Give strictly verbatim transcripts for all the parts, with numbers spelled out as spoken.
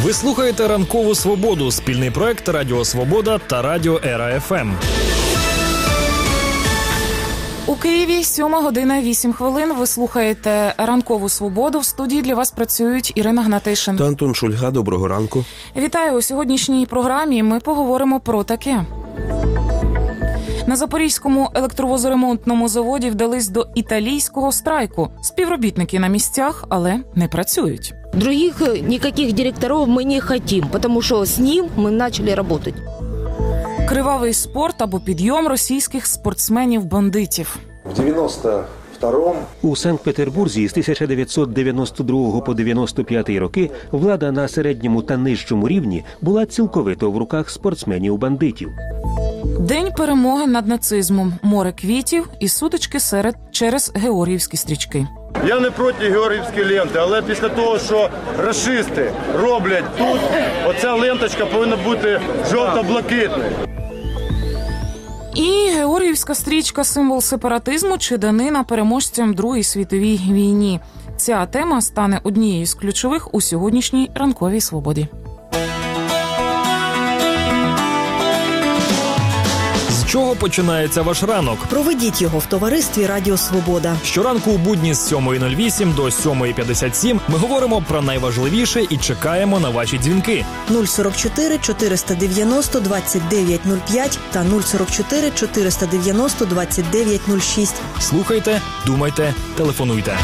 Ви слухаєте «Ранкову свободу» – спільний проект Радіо Свобода та Радіо Ера-ФМ. У Києві сьома година вісім хвилин. Ви слухаєте «Ранкову свободу». В студії для вас працюють Ірина Гнатишин та Антон Шульга. Доброго ранку. Вітаю! У сьогоднішній програмі ми поговоримо про таке. На Запорізькому електровозоремонтному заводі вдались до італійського страйку. Співробітники на місцях, але не працюють. Других никаких директоров мы не хотим, потому что с ним мы начали работать. Кривавий спорт або підйом російських спортсменів-бандитів. В дев'яносто второму у Санкт-Петербурзі з тисяча дев'ятсот дев'яносто другого по дев'яносто п'ятий роки влада на середньому та нижчому рівні була цілковито в руках спортсменів-бандитів. День перемоги над нацизмом, море квітів і сутички серед через георгіївські стрічки. Я не проти георгіївської ленти, але після того, що рашисти роблять тут, оця ленточка повинна бути жовто-блакитною. І георгіївська стрічка – символ сепаратизму чи данина переможцям Другій світовій війні. Ця тема стане однією з ключових у сьогоднішній ранковій свободі. З чого починається ваш ранок? Проведіть його в товаристві Радіо Свобода. Щоранку у будні з сьомої нуль вісім до сьомої п'ятдесят сім ми говоримо про найважливіше і чекаємо на ваші дзвінки. нуль сорок чотири чотириста дев'яносто двадцять дев'ять нуль п'ять та нуль сорок чотири чотириста дев'яносто двадцять дев'ять нуль шість. Слухайте, думайте, телефонуйте.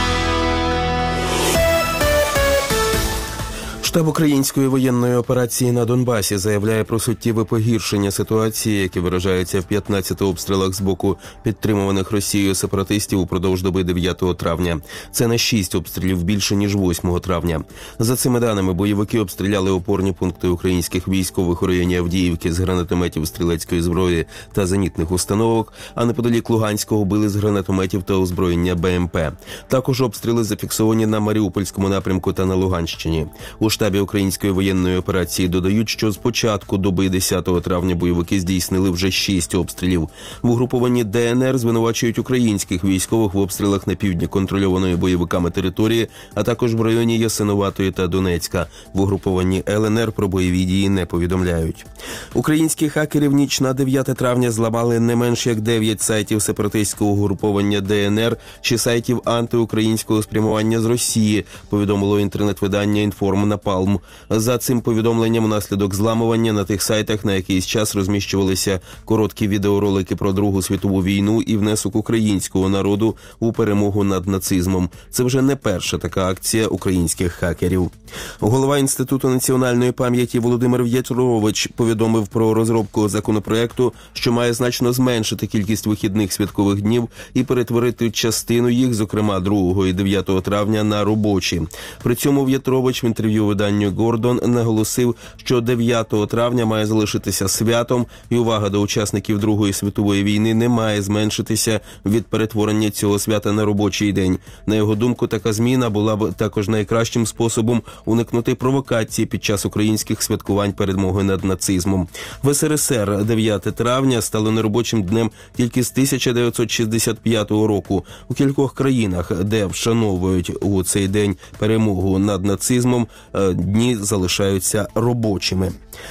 Штаб української воєнної операції на Донбасі заявляє про суттєве погіршення ситуації, яке виражається в п'ятнадцяти обстрілах з боку підтримуваних Росією сепаратистів упродовж доби дев'ятого травня. Це на шість обстрілів більше, ніж восьмого травня. За цими даними, бойовики обстріляли опорні пункти українських військових у районі Авдіївки з гранатометів, стрілецької зброї та зенітних установок, а неподалік Луганського били з гранатометів та озброєння Б М П. Також обстріли зафіксовані на Маріупольському напрямку та на Луганщині. У штабі української воєнної операції додають, що з початку доби десятого травня бойовики здійснили вже шість обстрілів. В угрупованні Д Н Р звинувачують українських військових в обстрілах на півдні контрольованої бойовиками території, а також в районі Ясинуватої та Донецька. В угрупованні Л Н Р про бойові дії не повідомляють. Українські хакери в ніч на дев'яте травня зламали не менш як дев'ять сайтів сепаратистського угруповання Д Н Р чи сайтів антиукраїнського спрямування з Росії, повідомило інтернет-видання «Інформ Напалм». За цим повідомленням, внаслідок зламування на тих сайтах на якийсь час розміщувалися короткі відеоролики про Другу світову війну і внесок українського народу у перемогу над нацизмом. Це вже не перша така акція українських хакерів. Голова Інституту національної пам'яті Володимир В'ятрович повідомив про розробку законопроекту, що має значно зменшити кількість вихідних святкових днів і перетворити частину їх, зокрема другого і дев'ятого травня, на робочі. При цьому В'ятрович в інтерв'ю виданню «Гордон» наголосив, що дев'ятого травня має залишитися святом, і увага до учасників Другої світової війни не має зменшитися від перетворення цього свята на робочий день. На його думку, така зміна була б також найкращим способом уникнути провокації під час українських святкувань перемоги над нацизмом. В С Р С Р дев'яте травня стало неробочим днем тільки з тисяча дев'ятсот шістдесят п'ятого року. У кількох країнах, де вшановують у цей день перемогу над нацизмом, дні залишаються робочими.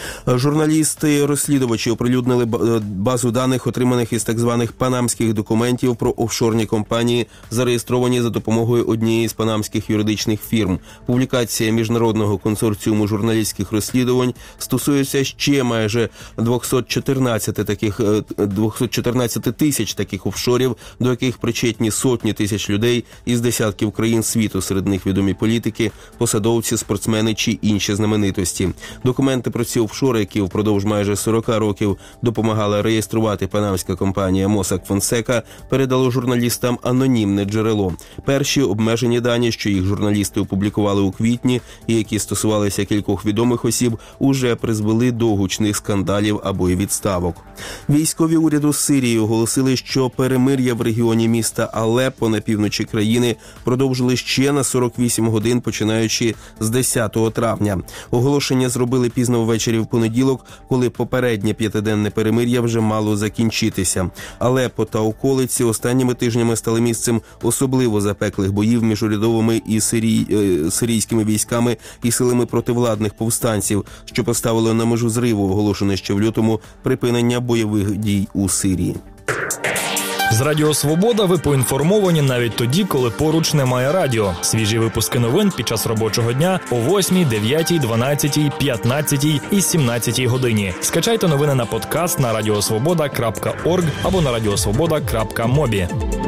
Журналісти-розслідувачі оприлюднили базу даних, отриманих із так званих панамських документів про офшорні компанії, зареєстровані за допомогою однієї з панамських юридичних фірм. Публікація Міжнародного консорціуму журналістських розслідувань стосується ще майже двісті чотирнадцять таких, двісті чотирнадцять тисяч таких офшорів, до яких причетні сотні тисяч людей із десятків країн світу, серед них відомі політики, посадовці, спортсмени чи інші знаменитості. Документи про ці офшори, які впродовж майже сорок років допомагала реєструвати панамська компанія Mossack Fonseca, передало журналістам анонімне джерело. Перші обмежені дані, що їх журналісти опублікували у квітні і які стосувалися кількох відомих осіб, уже призвели до гучних скандалів або й відставок. Військові уряду Сирії оголосили, що перемир'я в регіоні міста Алеппо на півночі країни продовжили ще на сорок вісім годин, починаючи з десятого дев'ятого травня. Оголошення зробили пізно ввечері в понеділок, коли попереднє п'ятиденне перемир'я вже мало закінчитися. Алеппо та околиці останніми тижнями стали місцем особливо запеклих боїв між урядовими і сирій... сирійськими військами і силами противладних повстанців, що поставили на межу зриву оголошене ще в лютому припинення бойових дій у Сирії. З Радіо Свобода ви поінформовані навіть тоді, коли поруч немає радіо. Свіжі випуски новин під час робочого дня о восьмій, дев'ятій, дванадцятій, п'ятнадцятій і сімнадцятій годині. Скачайте новини на подкаст на радіосвобода крапка орг або на радіосвобода крапка мобі.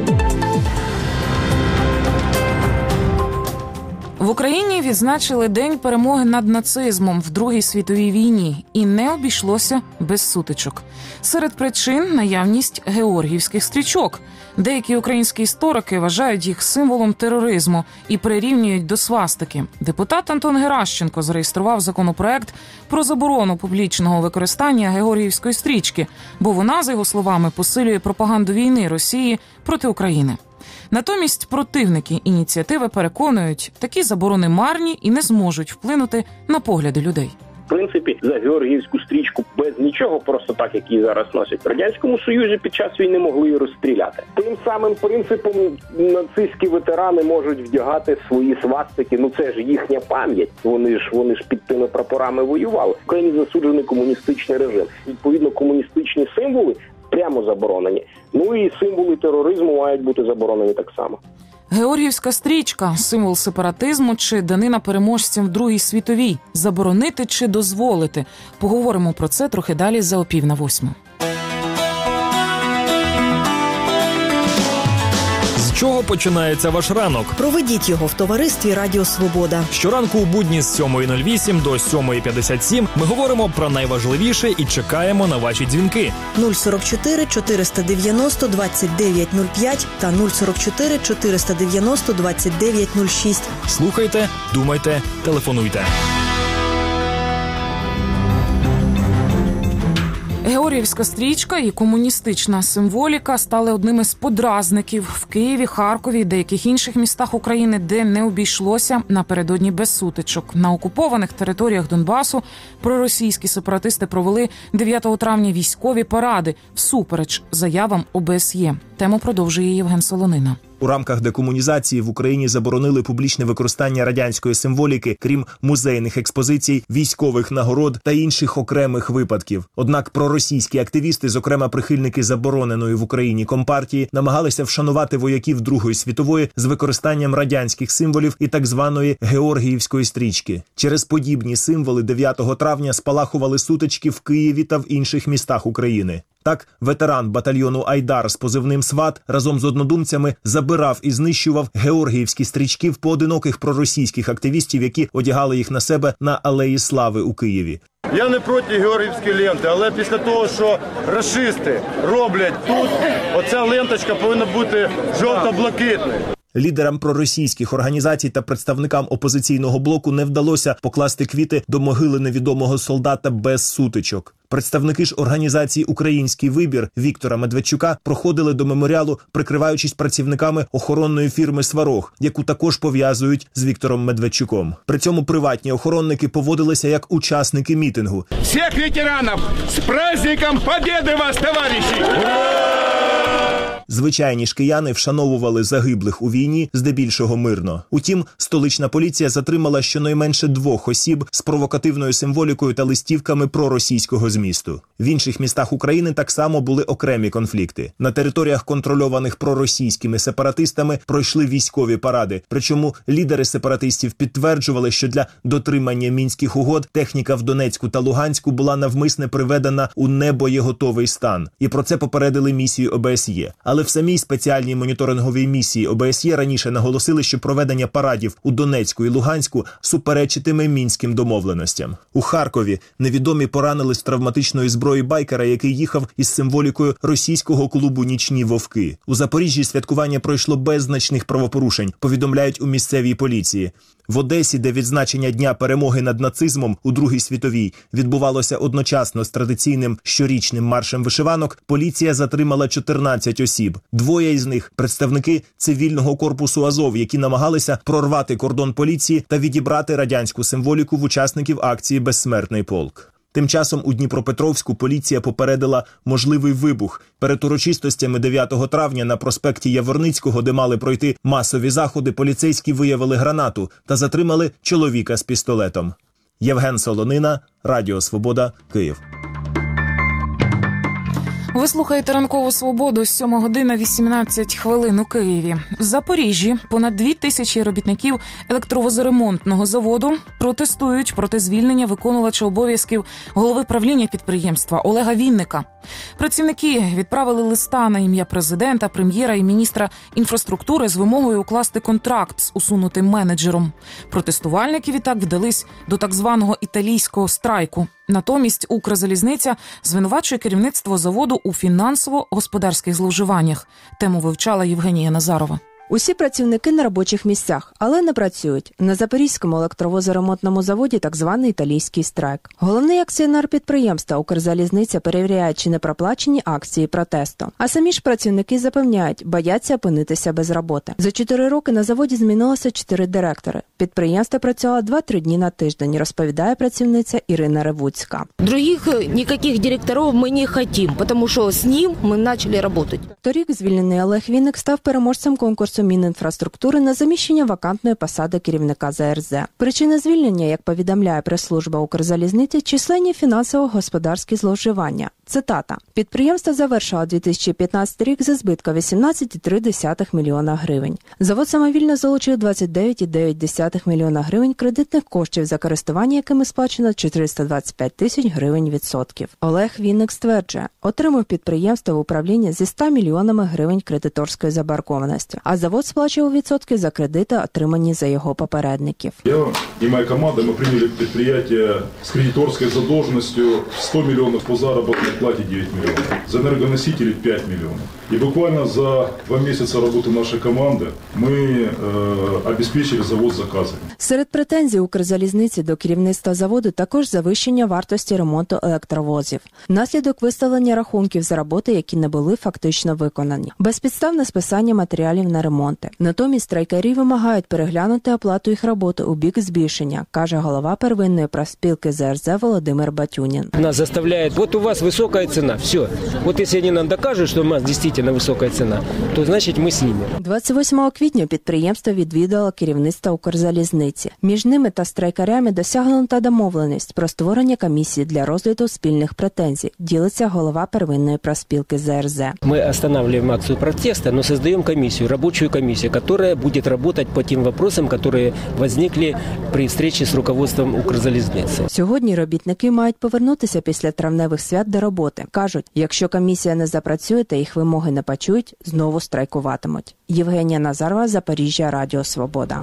В Україні відзначили День перемоги над нацизмом в Другій світовій війні. І не обійшлося без сутичок. Серед причин – наявність георгіївських стрічок. Деякі українські історики вважають їх символом тероризму і прирівнюють до свастики. Депутат Антон Геращенко зареєстрував законопроект про заборону публічного використання георгіївської стрічки, бо вона, за його словами, посилює пропаганду війни Росії проти України. Натомість противники ініціативи переконують, такі заборони марні і не зможуть вплинути на погляди людей. В принципі, за георгіївську стрічку без нічого, просто так, як її зараз носять в Радянському Союзі, під час війни могли її розстріляти. Тим самим принципом нацистські ветерани можуть вдягати свої свастики, ну це ж їхня пам'ять. Вони ж вони ж під тими прапорами воювали. В Україні засуджений комуністичний режим. Відповідно, комуністичні символи прямо заборонені. Ну і символи тероризму мають бути заборонені так само. Георгіївська стрічка – символ сепаратизму чи данина переможцям в Другій світовій? Заборонити чи дозволити? Поговоримо про це трохи далі за опів на восьму. З чого починається ваш ранок? Проведіть його в товаристві Радіо Свобода. Щоранку у будні з сьомої нуль вісім до сьомої п'ятдесят сім ми говоримо про найважливіше і чекаємо на ваші дзвінки. нуль сорок чотири чотириста дев'яносто двадцять дев'ять нуль п'ять та нуль сорок чотири чотириста дев'яносто двадцять дев'ять нуль шість. Слухайте, думайте, телефонуйте. Георгіївська стрічка і комуністична символіка стали одними з подразників в Києві, Харкові і деяких інших містах України, де не обійшлося напередодні без сутичок. На окупованих територіях Донбасу проросійські сепаратисти провели дев'ятого травня військові паради всупереч заявам О Б С Є. Тему продовжує Євген Солонина. У рамках декомунізації в Україні заборонили публічне використання радянської символіки, крім музейних експозицій, військових нагород та інших окремих випадків. Однак проросійські активісти, зокрема прихильники забороненої в Україні компартії, намагалися вшанувати вояків Другої світової з використанням радянських символів і так званої георгіївської стрічки. Через подібні символи дев'ятого травня спалахували сутички в Києві та в інших містах України. Так, ветеран батальйону «Айдар» з позивним «Сват» разом з однодумцями забирав і знищував георгіївські стрічки в поодиноких проросійських активістів, які одягали їх на себе на Алеї Слави у Києві. Я не проти георгіївської ленти, але після того, що рашисти роблять тут, оця ленточка повинна бути жовто-блакитною. Лідерам проросійських організацій та представникам опозиційного блоку не вдалося покласти квіти до могили невідомого солдата без сутичок. Представники ж організації «Український вибір» Віктора Медведчука проходили до меморіалу, прикриваючись працівниками охоронної фірми «Сварог», яку також пов'язують з Віктором Медведчуком. При цьому приватні охоронники поводилися як учасники мітингу. Всіх ветеранів з праздником Побєди вас, товариші! Звичайні ж кияни вшановували загиблих у війні, здебільшого мирно. Утім, столична поліція затримала щонайменше двох осіб з провокативною символікою та листівками проросійського змісту. В інших містах України так само були окремі конфлікти. На територіях, контрольованих проросійськими сепаратистами, пройшли військові паради. Причому лідери сепаратистів підтверджували, що для дотримання мінських угод техніка в Донецьку та Луганську була навмисне приведена у небоєготовий стан. І про це попередили місію О Б С Є. Але в самій спеціальній моніторинговій місії О Б С Є раніше наголосили, що проведення парадів у Донецьку і Луганську суперечитиме мінським домовленостям. У Харкові невідомі поранили з травматичної зброї байкера, який їхав із символікою російського клубу «Нічні вовки». У Запоріжжі святкування пройшло без значних правопорушень, повідомляють у місцевій поліції. В Одесі, де відзначення Дня перемоги над нацизмом у Другій світовій відбувалося одночасно з традиційним щорічним маршем вишиванок, поліція затримала чотирнадцять осіб. Двоє із них – представники цивільного корпусу Азов, які намагалися прорвати кордон поліції та відібрати радянську символіку в учасників акції «Безсмертний полк». Тим часом у Дніпропетровську поліція попередила можливий вибух. Перед урочистостями дев'ятого травня на проспекті Яворницького, де мали пройти масові заходи, поліцейські виявили гранату та затримали чоловіка з пістолетом. Євген Солонина, Радіо Свобода, Київ. Ви слухаєте «Ранкову свободу», сьома година вісімнадцять хвилин у Києві. В Запоріжжі понад дві тисячі робітників електровозоремонтного заводу протестують проти звільнення виконувача обов'язків голови правління підприємства Олега Вінника. Працівники відправили листа на ім'я президента, прем'єра і міністра інфраструктури з вимогою укласти контракт з усунутим менеджером. Протестувальники відтак вдались до так званого італійського страйку. Натомість Укрзалізниця звинувачує керівництво заводу у фінансово-господарських зловживаннях. Тему вивчала Євгенія Назарова. Усі працівники на робочих місцях, але не працюють. На Запорізькому електровозоремонтному заводі так званий італійський страйк. Головний акціонер підприємства Укрзалізниця перевіряє, чи не проплачені акції протесту. А самі ж працівники запевняють, бояться опинитися без роботи. За чотири роки на заводі змінилося чотири директори. Підприємство працювало два-три дні на тиждень, розповідає працівниця Ірина Ревуцька. Других ніяких директорів ми не хочемо, тому що з ним ми почали працювати. Торік звільнений Олег Вінник став переможцем конкурсу Мінінфраструктури на заміщення вакантної посади керівника зе ер зе. Причина звільнення, як повідомляє прес-служба Укрзалізниці, численні фінансово-господарські зловживання. Цитата. Підприємство завершило дві тисячі п'ятнадцятий рік за збитком вісімнадцять цілих три десятих мільйона гривень. Завод самовільно залучив двадцять дев'ять цілих дев'ять десятих мільйона гривень кредитних коштів, за користування якими сплачено чотириста двадцять п'ять тисяч гривень відсотків. Олег Вінник стверджує, отримав підприємство в управління зі ста мільйонами гривень кредиторської заборгованості, а завод сплачував відсотки за кредити, отримані за його попередників. Я і моя команда, ми прийняли підприємство з кредиторською задовженістю сто мільйонів по заробітній платі дев'ять мільйонів, за енергоносителі п'ять мільйонів. І буквально за два місяці роботи нашої команди ми е, обезпечили завод заказами. Серед претензій Укрзалізниці до керівництва заводу також завищення вартості ремонту електровозів. Внаслідок виставлення рахунків за роботи, які не були фактично виконані. Безпідставне списання матеріалів на ремонти. Натомість страйкарі вимагають переглянути оплату їх роботи у бік збільшення, каже голова первинної профспілки зе ер зе Володимир Батюнін. Нас заставляють, от у вас висока ціна, все. От якщо вони нам докажуть, що у нас дійсно висока ціна, то значить ми з ними. двадцять восьмого квітня підприємство відвідало керівництво Укрзалізниці. Між ними та страйкарями досягнута домовленість про створення комісії для розгляду спільних претензій, ділиться голова первинної профспілки зе ер зе. Ми останавливаем акцію протесту, но создаем комиссию, рабочую комиссию, которая будет работать по тем вопросам, которые возникли при встрече с руководством Укрзалізниці. Сьогодні робітники мають повернутися після травневих свят до роботи. Кажуть, якщо комісія не запрацює та їх вимоги не почують, знову страйкуватимуть. Євгенія Назарова, Запоріжжя, Радіо Свобода.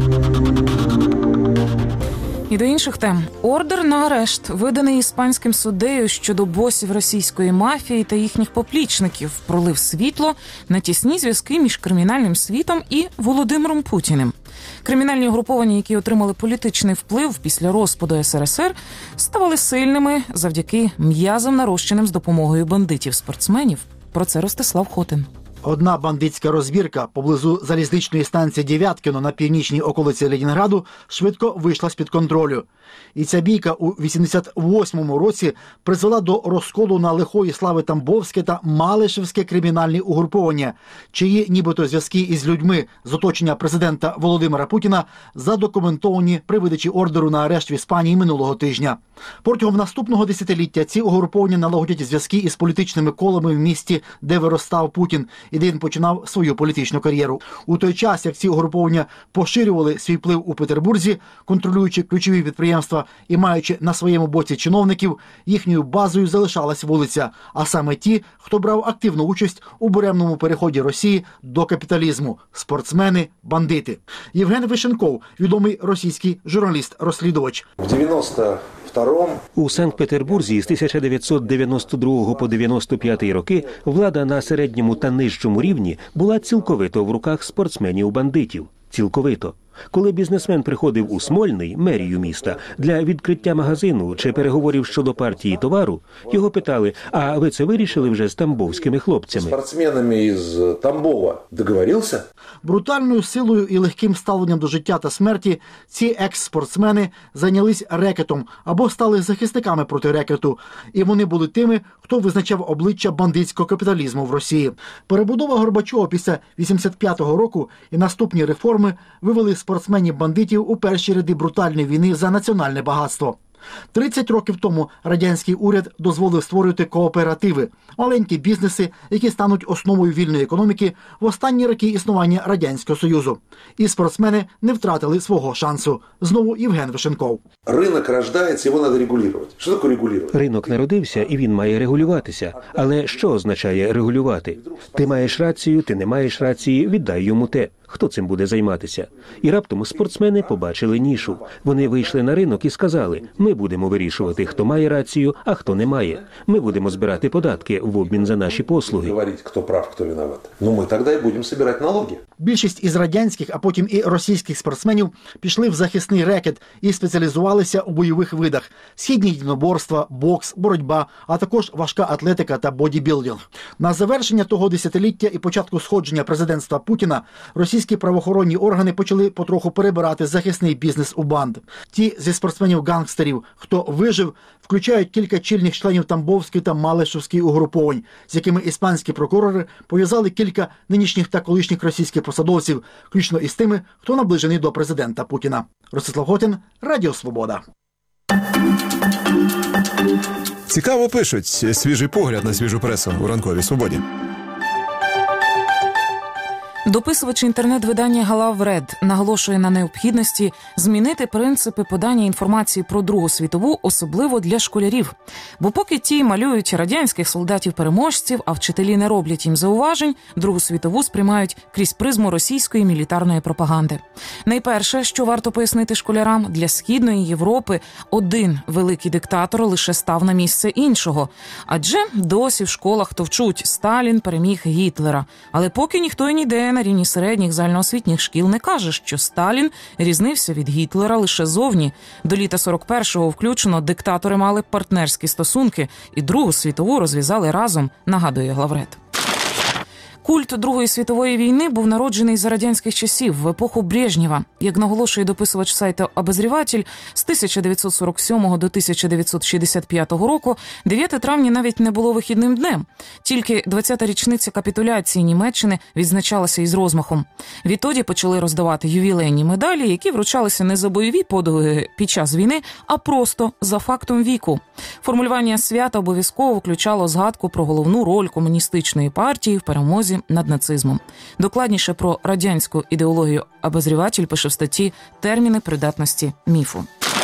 І до інших тем. Ордер на арешт, виданий іспанським суддею щодо босів російської мафії та їхніх поплічників, пролив світло на тісні зв'язки між кримінальним світом і Володимиром Путіним. Кримінальні угруповання, які отримали політичний вплив після розпаду ес ер ес ер, ставали сильними завдяки м'язам, нарощеним з допомогою бандитів-спортсменів. Про це Ростислав Хотин. Одна бандитська розбірка поблизу залізничної станції Дев'яткіно на північній околиці Ленінграду швидко вийшла з-під контролю. І ця бійка у вісімдесят восьмому році призвела до розколу на лихої слави Тамбовське та Малишевське кримінальні угруповання, чиї нібито зв'язки із людьми з оточення президента Володимира Путіна задокументовані при видачі ордеру на арешт в Іспанії минулого тижня. Протягом наступного десятиліття ці угруповання налагодять зв'язки із політичними колами в місті, де виростав Путін, і де він починав свою політичну кар'єру. У той час, як ці угруповання поширювали свій вплив у Петербурзі, контролюючи ключові підприємства і маючи на своєму боці чиновників, їхньою базою залишалась вулиця, а саме ті, хто брав активну участь у буремному переході Росії до капіталізму – спортсмени, бандити. Євген Вишенков, відомий російський журналіст-розслідувач. В дев'яносто второму у Санкт-Петербурзі з тисяча дев'ятсот дев'яносто другого по дев'яносто п'ятий роки влада на середньому та нижчому рівні була цілковито в руках спортсменів-бандитів. Цілковито. Коли бізнесмен приходив у Смольний, мерію міста, для відкриття магазину чи переговорів щодо партії товару, його питали: «А ви це вирішили вже з тамбовськими хлопцями?» Спортсменами із Тамбова договорився? Брутальною силою і легким ставленням до життя та смерті ці екс-спортсмени зайнялись рекетом або стали захисниками проти рекету. І вони були тими, хто визначав обличчя бандитського капіталізму в Росії. Перебудова Горбачова після вісімдесят п'ятого року і наступні реформи вивели спортсменів-бандитів у перші ряди брутальної війни за національне багатство. тридцять років тому радянський уряд дозволив створювати кооперативи – маленькі бізнеси, які стануть основою вільної економіки в останні роки існування Радянського Союзу. І спортсмени не втратили свого шансу. Знову Євген Вишенков. Ринок рождається, його треба регулювати. Що таке регулювати? Ринок народився, і він має регулюватися. Але що означає регулювати? Ти маєш рацію, ти не маєш рації, віддай йому те. Хто цим буде займатися? І раптом спортсмени побачили нішу. Вони вийшли на ринок і сказали: ми будемо вирішувати, хто має рацію, а хто не має. Ми будемо збирати податки в обмін за наші послуги. Говорити, хто прав, хто виноват. Ну ми тоді і будемо збирати налоги. Більшість із радянських, а потім і російських спортсменів пішли в захисний рекет і спеціалізувалися у бойових видах – східні єдиноборства, бокс, боротьба, а також важка атлетика та бодібілдинг. На завершення того десятиліття і початку сходження президентства Путіна російські правоохоронні органи почали потроху перебирати захисний бізнес у банд. Ті зі спортсменів-гангстерів, хто вижив, включають кілька чільних членів Тамбовської та Малишівської угруповань, з якими іспанські прокурори пов'язали кілька нинішніх та колишніх російських посадовців, включно із тими, хто наближений до президента Путіна. Ростислав Хотін, Радіо Свобода. Цікаво пишуть. Свіжий погляд на свіжу пресу у ранковій свободі. Дописувач інтернет-видання «Галавред» наголошує на необхідності змінити принципи подання інформації про Другу світову, особливо для школярів. Бо поки ті малюють радянських солдатів-переможців, а вчителі не роблять їм зауважень, Другу світову сприймають крізь призму російської мілітарної пропаганди. Найперше, що варто пояснити школярам, для Східної Європи один великий диктатор лише став на місце іншого. Адже досі в школах товчуть: Сталін переміг Гітлера. Але поки ніхто і ніде на рівні середніх загальноосвітніх шкіл не каже, що Сталін різнився від Гітлера лише зовні. До літа сорок першого включно диктатори мали партнерські стосунки і Другу світову розв'язали разом, нагадує Главред. Культ Другої світової війни був народжений за радянських часів, в епоху Брежнєва. Як наголошує дописувач сайту «Обозріватель», з тисяча дев'ятсот сорок сьомого до тисяча дев'ятсот шістдесят п'ятого року дев'яте травня навіть не було вихідним днем. Тільки двадцята річниця капітуляції Німеччини відзначалася із розмахом. Відтоді почали роздавати ювілейні медалі, які вручалися не за бойові подвиги під час війни, а просто за фактом віку. Формулювання свята обов'язково включало згадку про головну роль комуністичної партії в перемозі над нацизмом. Докладніше про радянську ідеологію обозріватель пише в статті «Терміни придатності міфу».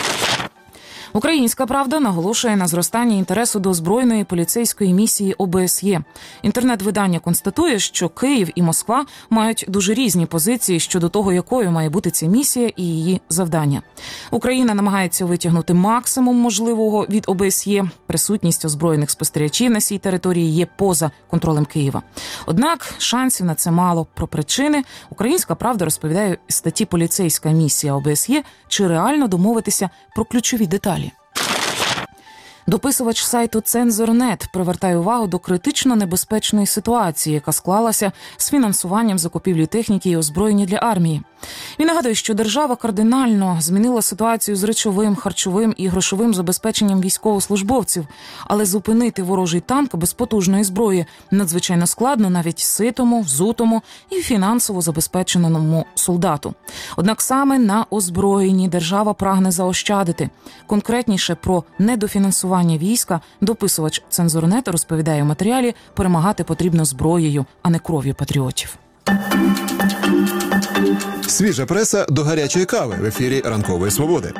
Українська правда наголошує на зростанні інтересу до збройної поліцейської місії О Б С Є. Інтернет-видання констатує, що Київ і Москва мають дуже різні позиції щодо того, якою має бути ця місія і її завдання. Україна намагається витягнути максимум можливого від О Б С Є. Присутність озброєних спостерігачів на цій території є поза контролем Києва. Однак шансів на це мало. Про причини Українська правда розповідає в статті «Поліцейська місія О Б С Є», чи реально домовитися про ключові деталі. Дописувач сайту «Цензор.нет» привертає увагу до критично небезпечної ситуації, яка склалася з фінансуванням закупівлі техніки і озброєння для армії. Він нагадує, що держава кардинально змінила ситуацію з речовим, харчовим і грошовим забезпеченням військовослужбовців, але зупинити ворожий танк без потужної зброї надзвичайно складно навіть ситому, взутому і фінансово забезпеченому солдату. Однак саме на озброєнні держава прагне заощадити. Конкретніше про недофінансування війська дописувач «Цензор.нет» розповідає у матеріалі: перемагати потрібно зброєю, а не кров'ю патріотів. Свіжа преса до гарячої кави в ефірі Ранкової Свободи.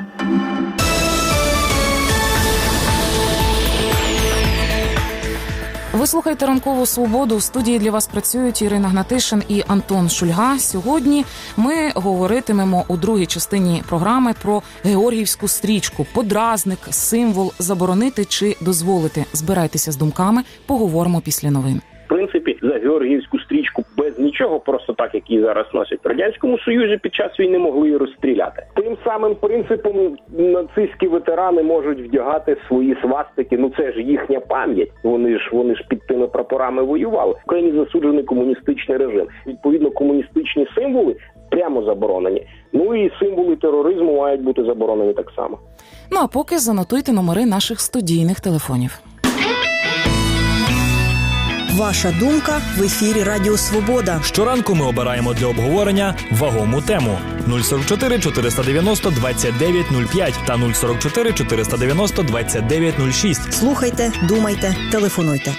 Ви слухаєте «Ранкову Свободу». В студії для вас працюють Ірина Гнатишин і Антон Шульга. Сьогодні ми говоритимемо у другій частині програми про георгіївську стрічку. Подразник, символ, заборонити чи дозволити. Збирайтеся з думками, поговоримо після новин. В принципі, за георгіївську стрічку без нічого, просто так, як її зараз носять. В Радянському Союзі під час війни могли її розстріляти. Тим самим принципом нацистські ветерани можуть вдягати свої свастики, ну це ж їхня пам'ять. Вони ж вони ж під тими прапорами воювали. В Україні засуджений комуністичний режим. Відповідно, комуністичні символи прямо заборонені. Ну і символи тероризму мають бути заборонені так само. Ну а поки занотуйте номери наших студійних телефонів. Ваша думка в ефірі Радіо Свобода. Щоранку ми обираємо для обговорення вагому тему. нуль сорок чотири чотириста дев'яносто двадцять дев'ять нуль п'ять та нуль сорок чотири чотириста дев'яносто двадцять дев'ять нуль шість. Слухайте, думайте, телефонуйте.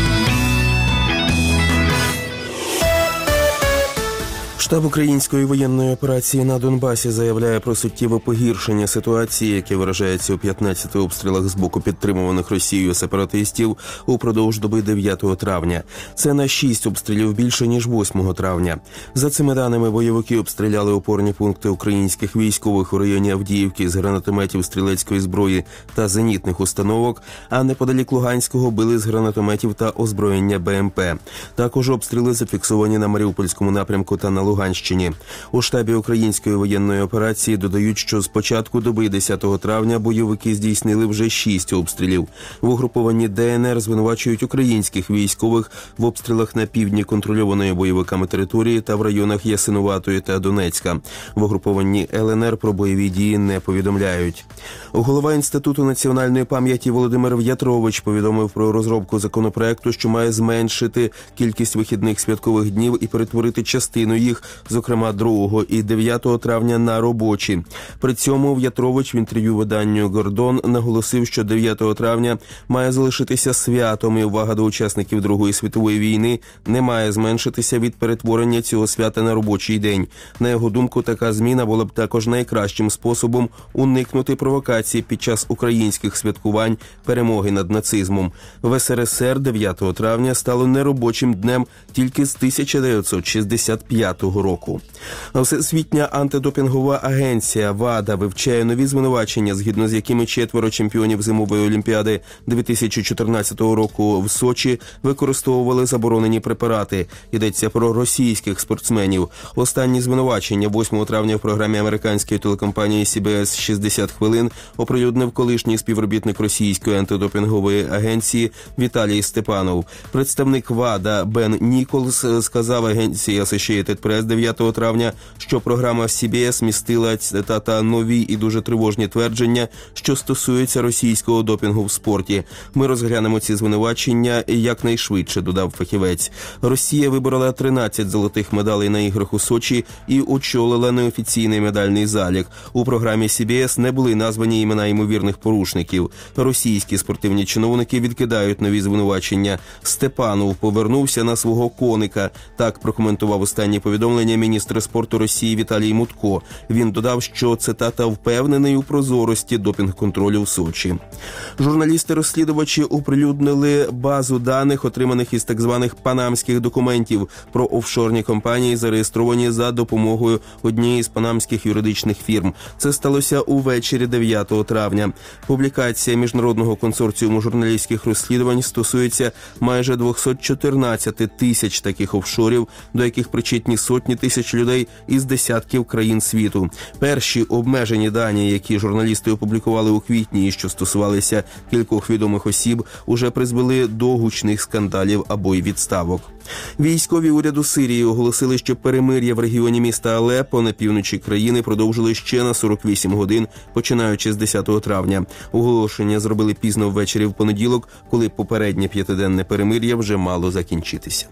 Штаб української воєнної операції на Донбасі заявляє про суттєве погіршення ситуації, яке виражається у п'ятнадцяти обстрілах з боку підтримуваних Росією сепаратистів упродовж доби дев'ятого травня. Це на шість обстрілів більше, ніж восьмого травня. За цими даними, бойовики обстріляли опорні пункти українських військових у районі Авдіївки з гранатометів, стрілецької зброї та зенітних установок, а неподалік Луганського били з гранатометів та озброєння Б М П. Також обстріли зафіксовані на Маріупольському напрямку та на Луганщині. У штабі української воєнної операції додають, що з початку доби десятого травня бойовики здійснили вже шість обстрілів. В угрупованні Д Н Р звинувачують українських військових в обстрілах на півдні контрольованої бойовиками території та в районах Ясинуватої та Донецька. В угрупованні Л Н Р про бойові дії не повідомляють. Голова Інституту національної пам'яті Володимир В'ятрович повідомив про розробку законопроекту, що має зменшити кількість вихідних святкових днів і перетворити частину їх, зокрема другого і дев'ятого травня, на робочі. При цьому В'ятрович в інтерв'ю виданню «Гордон» наголосив, що дев'ятого травня має залишитися святом, і увага до учасників Другої світової війни не має зменшитися від перетворення цього свята на робочий день. На його думку, така зміна була б також найкращим способом уникнути провокації під час українських святкувань перемоги над нацизмом. В С Р С Р дев'ятого травня стало неробочим днем тільки з тисяча дев'ятсот шістдесят п'ятого року. Всесвітня антидопінгова агенція ВАДА вивчає нові звинувачення, згідно з якими четверо чемпіонів зимової олімпіади дві тисячі чотирнадцятого року в Сочі використовували заборонені препарати. Йдеться про російських спортсменів. Останні звинувачення восьмого травня в програмі американської телекомпанії Сі Бі Ес «шістдесят хвилин» оприлюднив колишній співробітник російської антидопінгової агенції Віталій Степанов. Представник ВАДА Бен Ніколс сказав агенції Associated Press дев'ятого травня, що програма Сі Бі Ес містила, цитата, нові і дуже тривожні твердження, що стосуються російського допінгу в спорті. Ми розглянемо ці звинувачення якнайшвидше, додав фахівець. Росія виборола тринадцять золотих медалей на іграх у Сочі і очолила неофіційний медальний залік. У програмі Сі Бі Ес не були названі імена ймовірних порушників. Російські спортивні чиновники відкидають нові звинувачення. Степанов повернувся на свого коника. Так прокоментував останні повідомлення міністра спорту Росії Віталій Мутко. Він додав, що, цитата, впевнений у прозорості допінг-контролю в Сочі. Журналісти-розслідувачі оприлюднили базу даних, отриманих із так званих панамських документів про офшорні компанії, зареєстровані за допомогою однієї з панамських юридичних фірм. Це сталося увечері дев'ятого травня. Публікація Міжнародного консорціуму журналістських розслідувань стосується майже двісті чотирнадцять тисяч таких офшорів, до яких причетні сотні тисяч людей із десятків країн світу. Перші обмежені дані, які журналісти опублікували у квітні і що стосувалися кількох відомих осіб, уже призвели до гучних скандалів або й відставок. Військові уряду Сирії оголосили, що перемир'я в регіоні міста Алеппо на півночі країни продовжили ще на сорок вісім годин, починаючи з десятого травня. Оголошення зробили пізно ввечері в понеділок, коли попереднє п'ятиденне перемир'я вже мало закінчитися.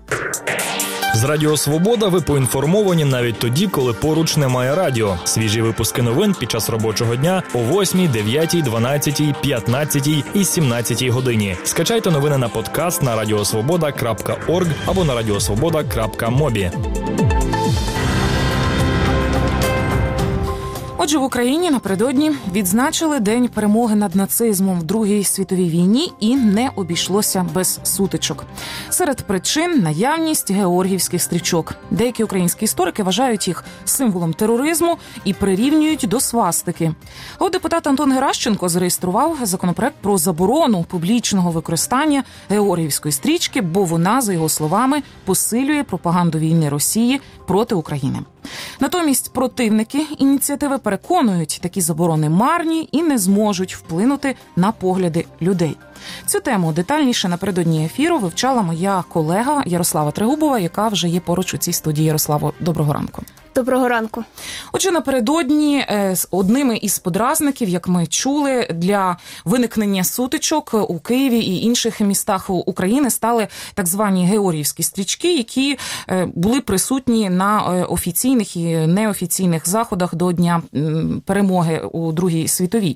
З Радіо Свобода ви поінформовані навіть тоді, коли поруч немає радіо. Свіжі випуски новин під час робочого дня о восьмій, дев'ятій, дванадцятій, п'ятнадцятій і сімнадцятій годині. Скачайте новини на подкаст на радіосвобода крапка орг або на радіосвобода крапка мобі. Отже, в Україні напередодні відзначили День перемоги над нацизмом в Другій світовій війні і не обійшлося без сутичок. Серед причин – наявність георгіївських стрічок. Деякі українські історики вважають їх символом тероризму і прирівнюють до свастики. А от депутат Антон Геращенко зареєстрував законопроект про заборону публічного використання георгіївської стрічки, бо вона, за його словами, посилює пропаганду війни Росії проти України. Натомість противники ініціативи переконують, такі заборони марні і не зможуть вплинути на погляди людей. Цю тему детальніше напередодні ефіру вивчала моя колега Ярослава Трегубова, яка вже є поруч у цій студії. Ярославо, доброго ранку. Доброго ранку. Отже, напередодні одними із подразників, як ми чули, для виникнення сутичок у Києві і інших містах України стали так звані георгіївські стрічки, які були присутні на офіційних і неофіційних заходах до Дня перемоги у Другій світовій.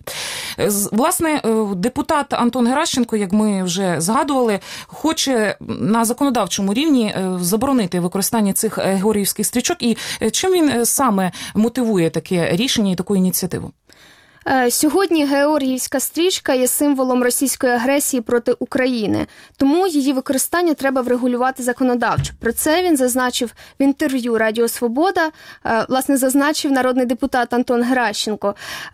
Власне, депутат Антон Геращенко, як ми вже згадували, хоче на законодавчому рівні заборонити використання цих георгіївських стрічок. І чим він саме мотивує таке рішення і таку ініціативу? Сьогодні георгіївська стрічка є символом російської агресії проти України, тому її використання треба врегулювати законодавчо. Про це він зазначив в інтерв'ю Радіо Свобода, власне, зазначив народний депутат Антон Геращенко.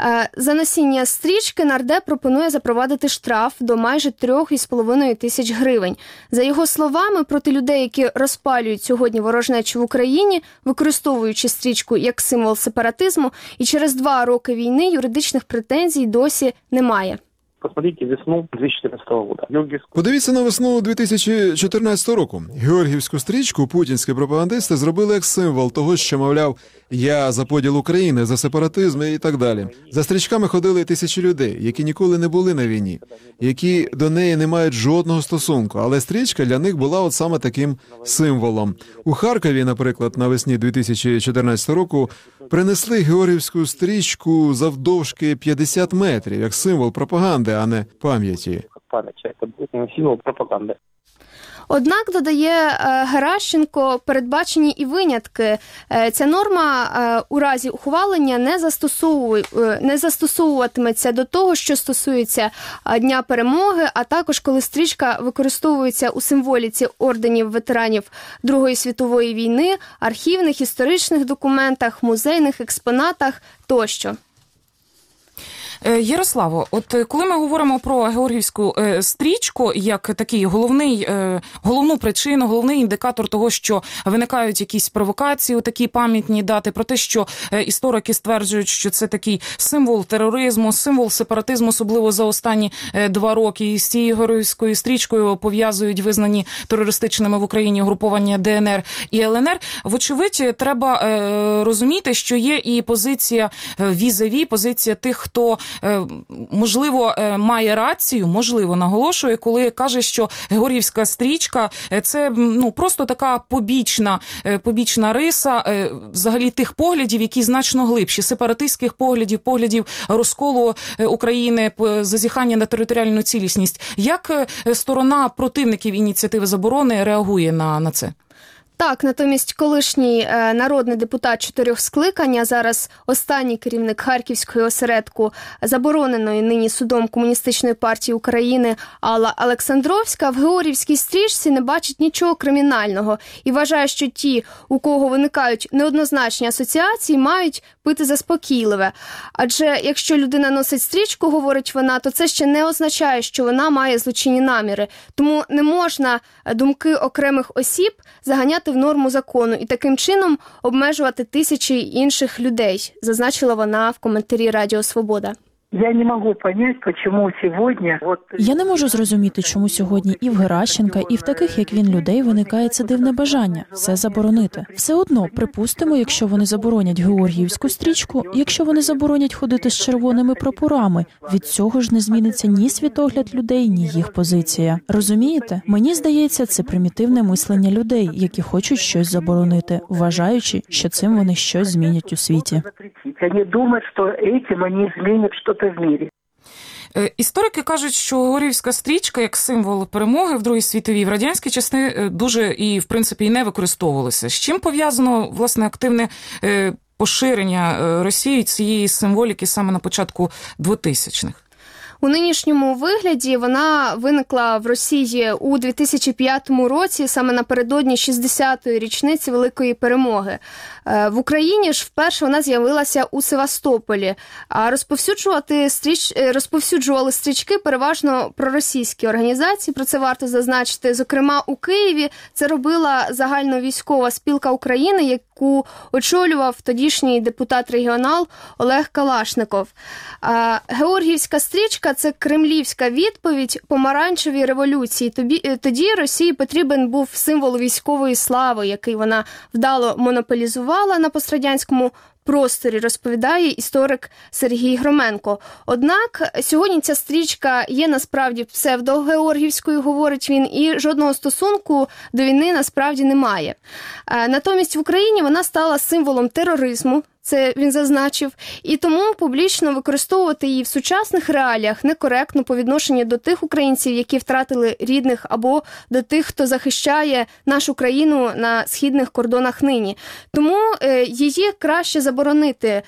За носіння стрічки нардеп пропонує запровадити штраф до майже трьох із половиною тисяч гривень. За його словами, проти людей, які розпалюють сьогодні ворожнечу в Україні, використовуючи стрічку як символ сепаратизму, і через два роки війни юридичних претензій досі немає. Посмотрите весну дві тисячі чотирнадцятого року. Подивіться на весну дві тисячі чотирнадцятого року. Георгіївську стрічку путінські пропагандисти зробили як символ того, що, мовляв, я за поділ України, за сепаратизм і так далі. За стрічками ходили тисячі людей, які ніколи не були на війні, які до неї не мають жодного стосунку, але стрічка для них була от саме таким символом. У Харкові, наприклад, навесні дві тисячі чотирнадцятого року принесли георгіївську стрічку завдовжки п'ятдесят метрів, як символ пропаганди, а не пам'яті. Це буде символ пропаганди. Однак, додає Геращенко, передбачені і винятки. Ця норма у разі ухвалення не, застосовує, не застосовуватиметься до того, що стосується Дня перемоги, а також коли стрічка використовується у символіці орденів ветеранів Другої світової війни, архівних, історичних документах, музейних експонатах тощо. Ярославо, от коли ми говоримо про георгіївську стрічку як такий головний, головну причину, головний індикатор того, що виникають якісь провокації, такі пам'ятні дати, про те, що історики стверджують, що це такий символ тероризму, символ сепаратизму, особливо за останні два роки. І з цією георгіївською стрічкою пов'язують визнані терористичними в Україні угруповання Де Ен Ер і Ел Ен Ер. Вочевидь, треба розуміти, що є і позиція візаві, позиція тих, хто можливо, має рацію, можливо, наголошує, коли каже, що георгіївська стрічка – це ну, просто така побічна, побічна риса взагалі тих поглядів, які значно глибші, сепаратистських поглядів, поглядів розколу України, зазіхання на територіальну цілісність. Як сторона противників ініціативи заборони реагує на, на це? Так, натомість колишній е, народний депутат чотирьох скликань, а зараз останній керівник Харківського осередку забороненої нині судом Комуністичної партії України Алла Олександровська в георгіївській стрічці не бачить нічого кримінального і вважає, що ті, у кого виникають неоднозначні асоціації, мають пити заспокійливе. Адже якщо людина носить стрічку, говорить вона, то це ще не означає, що вона має злочинні наміри. Тому не можна думки окремих осіб заганяти в норму закону і таким чином обмежувати тисячі інших людей, зазначила вона в коментарі Радіо Свобода. Я не можу зрозуміти, чому сьогодні... Я не можу зрозуміти, чому сьогодні і в Геращенка, і в таких, як він, людей виникає це дивне бажання – все заборонити. Все одно, припустимо, якщо вони заборонять георгіївську стрічку, якщо вони заборонять ходити з червоними прапорами, від цього ж не зміниться ні світогляд людей, ні їх позиція. Розумієте? Мені здається, це примітивне мислення людей, які хочуть щось заборонити, вважаючи, що цим вони щось змінять у світі. Вони думають, що цим вони змінять щось в мірі. Історики кажуть, що георгіївська стрічка як символ перемоги в Другій світовій в радянські часи дуже і, в принципі, і не використовувалася. З чим пов'язано, власне, активне поширення Росії цієї символіки саме на початку двотисячних? У нинішньому вигляді вона виникла в Росії у дві тисячі п'ятому році, саме напередодні шістдесятої річниці Великої Перемоги. В Україні ж вперше вона з'явилася у Севастополі, а розповсюджувати стріч... розповсюджували стрічки переважно проросійські організації, про це варто зазначити. Зокрема, у Києві це робила загальновійськова спілка України, яку очолював тодішній депутат-регіонал Олег Калашников. Георгіївська стрічка – це кремлівська відповідь помаранчевій революції. Тоді Росії потрібен був символ військової слави, який вона вдало монополізувала на пострадянському просторі, розповідає історик Сергій Громенко. Однак сьогодні ця стрічка є насправді псевдогеоргіївською, говорить він, і жодного стосунку до війни насправді немає. Натомість в Україні вона стала символом тероризму, це він зазначив, і тому публічно використовувати її в сучасних реаліях некоректно по відношенню до тих українців, які втратили рідних, або до тих, хто захищає нашу країну на східних кордонах нині. Тому е, її краще заборонити е,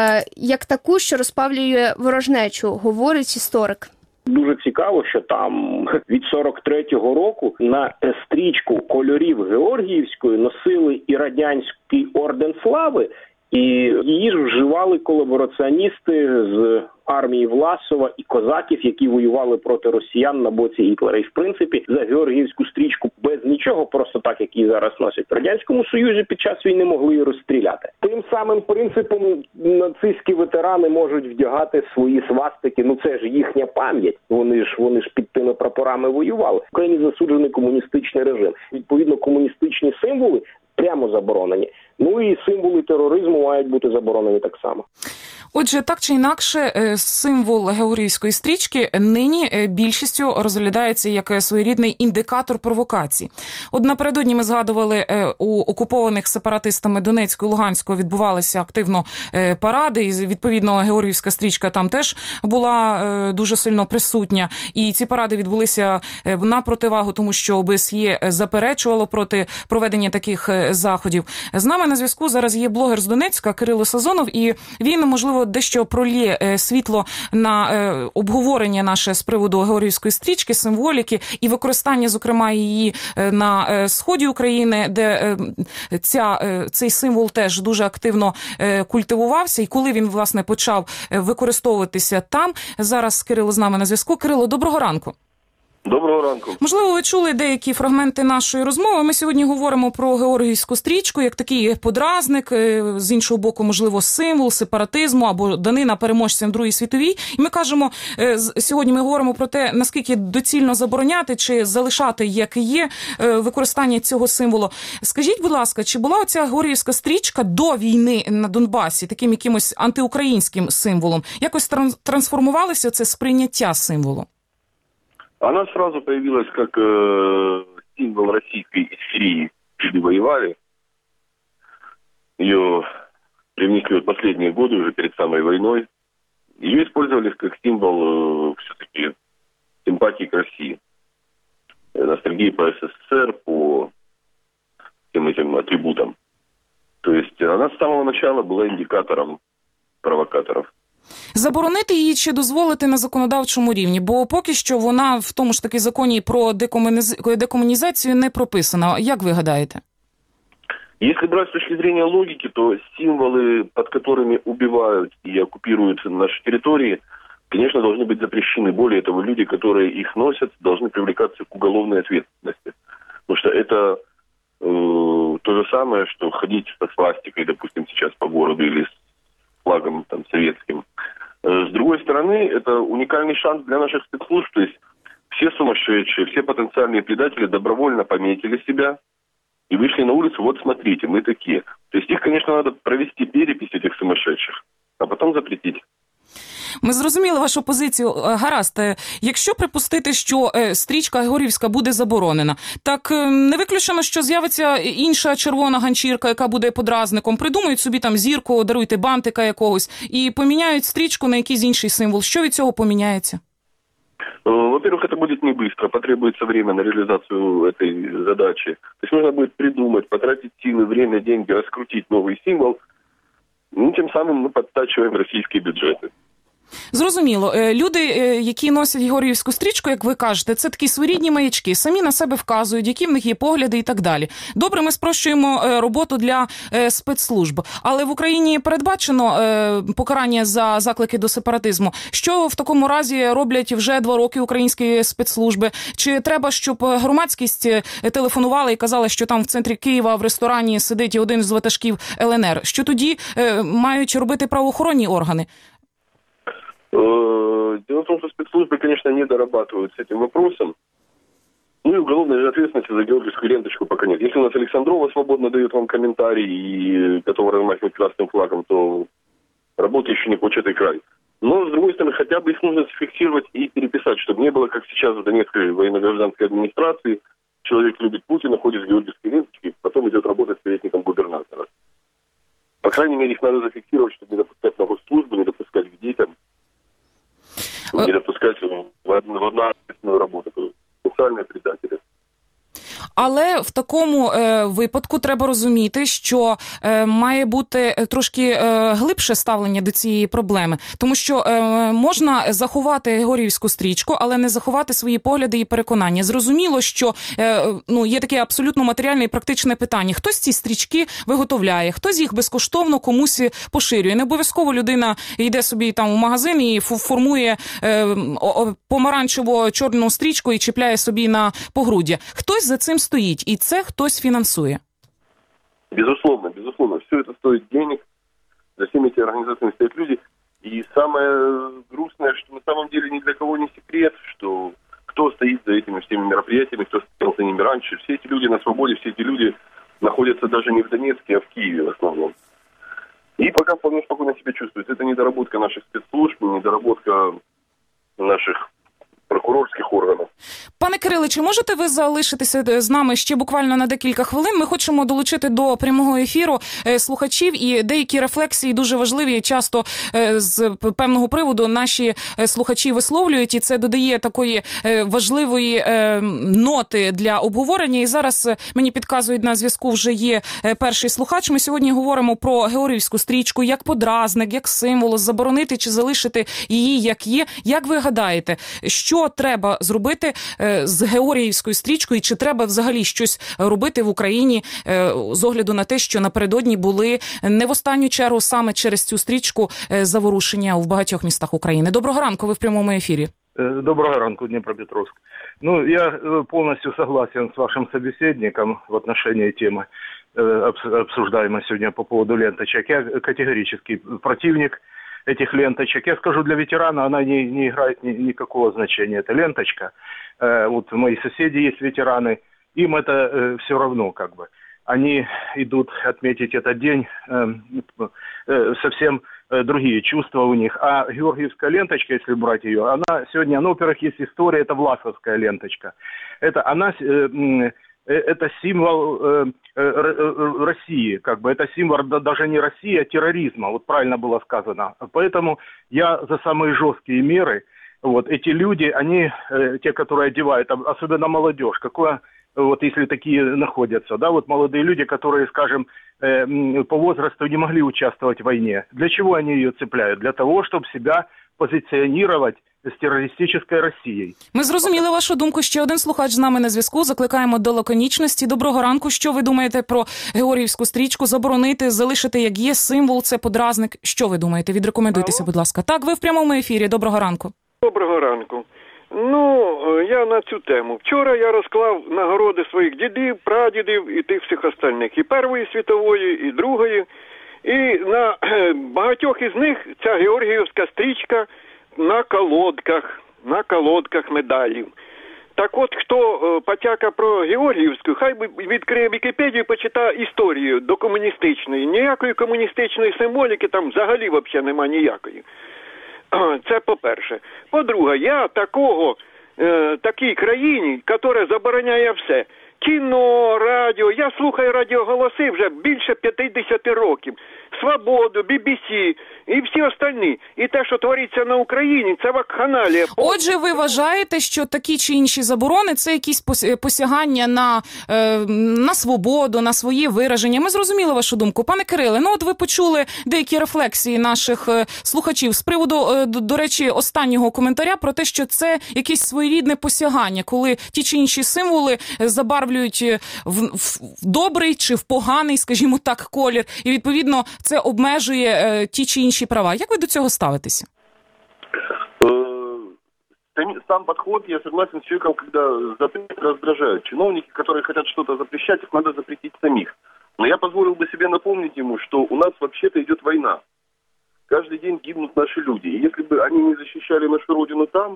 як таку, що розпалює ворожнечу, говорить історик. Дуже цікаво, що там від сорок третього року на стрічку кольорів Георгіївської носили і радянський орден слави, і її ж вживали колабораціоністи з армії Власова і козаків, які воювали проти росіян на боці Гітлера. І, в принципі, за Георгіївську стрічку без нічого, просто так, як її зараз носять в Радянському Союзі, під час війни могли її розстріляти. Тим самим принципом нацистські ветерани можуть вдягати свої свастики. Ну це ж їхня пам'ять. Вони ж, вони ж під тими прапорами воювали. В Україні засуджений комуністичний режим. Відповідно, комуністичні символи прямо заборонені. Ну і символи тероризму мають бути заборонені так само. Отже, так чи інакше, символ Георгіївської стрічки нині більшістю розглядається як своєрідний індикатор провокацій. От напередодні ми згадували, у окупованих сепаратистами Донецького і Луганського відбувалися активно паради, і відповідно Георгіївська стрічка там теж була дуже сильно присутня. І ці паради відбулися на противагу тому, що О Б С Є заперечувало проти проведення таких заходів. З нами на зв'язку зараз є блогер з Донецька Кирило Сазонов, і він, можливо, дещо пролє світло на обговорення наше з приводу Георгіївської стрічки, символіки і використання, зокрема, її на сході України, де ця, цей символ теж дуже активно культивувався, і коли він, власне, почав використовуватися там. Зараз Кирило з нами на зв'язку. Кирило, доброго ранку. Доброго ранку. Можливо, ви чули деякі фрагменти нашої розмови. Ми сьогодні говоримо про Георгіївську стрічку як такий подразник, з іншого боку, можливо, символ сепаратизму або данина переможцям в Другій світовій. І ми кажемо, сьогодні ми говоримо про те, наскільки доцільно забороняти чи залишати, як є, використання цього символу. Скажіть, будь ласка, чи була оця Георгіївська стрічка до війни на Донбасі таким якимось антиукраїнським символом? Якось трансформувалося це сприйняття символу? Она сразу появилась как э, символ российской истерии, где воевали. Ее привнесли в последние годы, уже перед самой войной. Ее использовали как символ э, все-таки симпатии к России. Ностальгии по С С С Р, по всем этим атрибутам. То есть она с самого начала была индикатором провокаторов. Заборонити її чи дозволити на законодавчому рівні? Бо поки що вона в тому ж таки законі про декомуниз... декомунізацію не прописана. Як ви гадаєте? Если брать с точки зрения логики, то символы, под которыми убивают и оккупируют наши территории, конечно, должны быть запрещены. Более того, люди, которые их носят, должны привлекаться к уголовной ответственности. Потому что это э, то же самое, что ходить со свастикой, допустим, сейчас по городу или с флагом там, советским. С другой стороны, это уникальный шанс для наших спецслужб. То есть все сумасшедшие, все потенциальные предатели добровольно пометили себя и вышли на улицу. Вот смотрите, мы такие. То есть их, конечно, надо провести перепись этих сумасшедших, а потом запретить. Ми зрозуміли вашу позицію. Гаразд, якщо припустити, що стрічка Георгіївська буде заборонена, так не виключено, що з'явиться інша червона ганчірка, яка буде подразником. Придумають собі там зірку, даруйте бантика якогось, і поміняють стрічку на якийсь інший символ. Що від цього поміняється? Во-первых, это будет не быстро, потребуется время на реализацию этой задачи. То есть нужно будет придумать, потратить силы, время, деньги, раскрутить новый символ. Ну, тем самым мы подтачиваем российские бюджеты. Зрозуміло. Люди, які носять Георгіївську стрічку, як ви кажете, це такі своєрідні маячки, самі на себе вказують, які в них є погляди і так далі. Добре, ми спрощуємо роботу для спецслужб, але в Україні передбачено покарання за заклики до сепаратизму. Що в такому разі роблять вже два роки українські спецслужби? Чи треба, щоб громадськість телефонувала і казала, що там в центрі Києва в ресторані сидить один з ватажків ел ен ер? Що тоді мають робити правоохоронні органи? Дело в том, что спецслужбы, конечно, не дорабатывают с этим вопросом. Ну и уголовной ответственности за георгиевскую ленточку пока нет. Если у нас Александрова свободно дает вам комментарий и готова размахивать красным флагом, то работа еще не початый край. Но, с другой стороны, хотя бы их нужно зафиксировать и переписать, чтобы не было, как сейчас в Донецкой военно-гражданской администрации, человек любит Путина, ходит с георгиевской ленточкой, потом идет работать советником губернатора. По крайней мере, их надо зафиксировать, чтобы не допускать на госслужбу, не допускать к детям. Не допускать в одну ответственную работу. Социальные предатели. Але в такому е, випадку треба розуміти, що е, має бути трошки е, глибше ставлення до цієї проблеми. Тому що е, можна заховати Георгіївську стрічку, але не заховати свої погляди і переконання. Зрозуміло, що е, ну, є таке абсолютно матеріальне і практичне питання. Хтось ці стрічки виготовляє, хтось їх безкоштовно комусь поширює. Не обов'язково людина йде собі там у магазин і формує е, помаранчево-чорну стрічку і чіпляє собі на погруддя. Хтось за цим стоїть, и це хтось финансует. Безусловно, безусловно. Все это стоит денег. За всеми этими организациями стоят люди. И самое грустное, что на самом деле ни для кого не секрет, что кто стоит за этими всеми мероприятиями, кто стоял за ними раньше. Все эти люди на свободе, все эти люди находятся даже не в Донецке, а в Киеве в основном. И пока вполне спокойно себя чувствуют. Это недоработка наших спецслужб, недоработка наших прокурорських органів. Пане Кириле, чи можете ви залишитися з нами ще буквально на декілька хвилин? Ми хочемо долучити до прямого ефіру слухачів, і деякі рефлексії дуже важливі, часто з певного приводу наші слухачі висловлюють, і це додає такої важливої ноти для обговорення. І зараз мені підказують, на зв'язку вже є перший слухач. Ми сьогодні говоримо про Георгіївську стрічку як подразник, як символ, заборонити чи залишити її як є. Як ви гадаєте, що треба зробити з Георгіївською стрічкою, чи треба взагалі щось робити в Україні з огляду на те, що напередодні були не в останню чергу саме через цю стрічку заворушення в багатьох містах України? Доброго ранку, ви в прямому ефірі. Доброго ранку, Днепропетровск. Ну, я полностью согласен с вашим собеседником в отношении темы, обсуждаемой сегодня по поводу ленточек. Я категорический противник этих ленточек. Я скажу, для ветерана она не, не играет ни, никакого значения. Это ленточка. Э, вот мои соседи есть ветераны. Им это э, все равно, как бы. Они идут отметить этот день, э, э, совсем э, другие чувства у них. А георгиевская ленточка, если брать ее, она сегодня, ну, во-первых, есть история, это власовская ленточка. Это она... Э, это символ э, э, России, как бы, это символ даже не России, а терроризма, вот правильно было сказано. Поэтому я за самые жесткие меры. Вот эти люди, они, э, те, которые одевают, особенно молодежь, какое, вот если такие находятся, да, вот молодые люди, которые, скажем, э, по возрасту не могли участвовать в войне. Для чего они ее цепляют? Для того, чтобы себя позиционировать з терористичною Росією. Ми зрозуміли вашу думку. Ще один слухач з нами на зв'язку. Закликаємо до лаконічності. Доброго ранку. Що ви думаєте про Георгіївську стрічку? Заборонити, залишити як є символ, це подразник. Що ви думаєте? Відрекомендуйтеся, будь ласка. Так, ви в прямому ефірі. Доброго ранку. Доброго ранку. Ну, я на цю тему. Вчора я розклав нагороди своїх дідів, прадідів і тих всіх остальних. І Першої світової, і Другої. І на багатьох із них ця Георгіївська стрічка на колодках, на колодках медалів. Так от, хто потяка про Георгіївську, хай відкриє Вікіпедію і почитає історію докомуністичної. Ніякої комуністичної символіки там взагалі взагалі нема ніякої. Це по-перше. По-друге, я такого, е, такій країні, яка забороняє все. Кіно, радіо, я слухаю радіоголоси вже більше п'ятдесят років. Свободу, бі бі сі і всі остальні. І те, що твориться на Україні, це вакханалія. Отже, ви вважаєте, що такі чи інші заборони – це якісь посягання на, е, на свободу, на свої вираження? Ми зрозуміли вашу думку. Пане Кириле, ну от ви почули деякі рефлексії наших е, слухачів з приводу, е, до, до речі, останнього коментаря про те, що це якесь своєрідне посягання, коли ті чи інші символи забарвлюють в, в добрий чи в поганий, скажімо так, колір. І, відповідно, це обмежує е, ті чи інші права. Як ви до цього ставитеся? Сам подход, я согласен с человеком, когда запреты раздражают. Чиновники, которые хотят что-то запрещать, их надо запретить самих. Но я позволил бы себе напомнить ему, что у нас вообще-то идет война. Каждый день гибнут наши люди. И если бы они не защищали нашу родину там,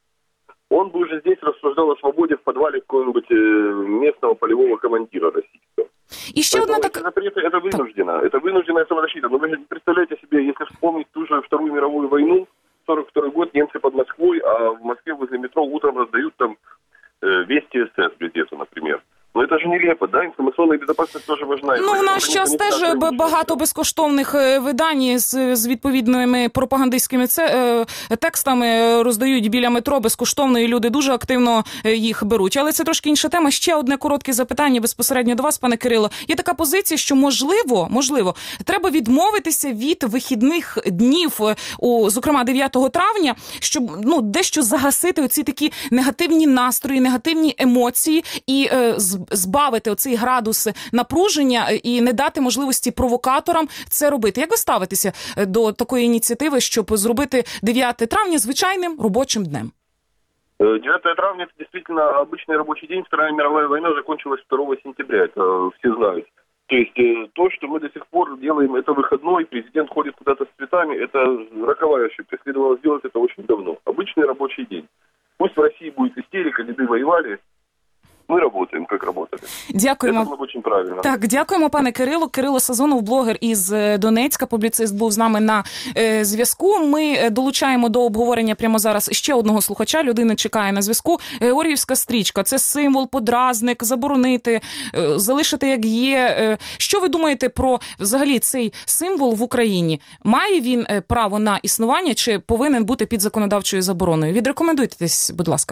он бы уже здесь рассуждал о свободе в подвале какого-нибудь местного полевого командира российского. И еще одна так... Запреты, это вынуждено. Это вынужденная самозащита. Но вы представляете себе, если вспомнить ту же Вторую мировую войну, сорок второй год, немцы под Москвой, а в Москве возле метро утром раздают там э, вести СС где-то, например. Ну, це ж нелепо, да? Інформаційна безпечність теж важна. Ну, у наш час теж багато безкоштовних видань з, з відповідними пропагандистськими це, е, текстами роздають біля метро безкоштовно, і люди дуже активно їх беруть. Але це трошки інша тема. Ще одне коротке запитання безпосередньо до вас, пане Кирило. Є така позиція, що можливо, можливо, треба відмовитися від вихідних днів, у, зокрема дев'ятого травня, щоб, ну, дещо загасити оці такі негативні настрої, негативні емоції і е, збавити оцей градус напруження і не дати можливості провокаторам це робити. Як ви ставитеся до такої ініціативи, щоб зробити дев'яте травня звичайним робочим днем? девятое травня – это действительно обычный рабочий день. Вторая мировая война закончилась второго сентября, это все знают. То есть то, что мы до сих пор делаем, это выходной, президент ходит куда-то с цветами, это роковая ошибка. Следовало сделать это очень давно. Обычный рабочий день. Пусть в России будет истерика, деды воевали, ми працюємо, як працювали. Дякуємо. Це було дуже правильно. Так, дякуємо, пане Кирило. Кирило Сазонов, блогер із Донецька, публіцист, був з нами на е, зв'язку. Ми долучаємо до обговорення прямо зараз ще одного слухача. Людина чекає на зв'язку. Георгіївська стрічка – це символ, подразник, заборонити, е, залишити як є. Е, що ви думаєте про взагалі цей символ в Україні? Має він е, право на існування чи повинен бути під законодавчою забороною? Відрекомендуйтесь, будь ласка.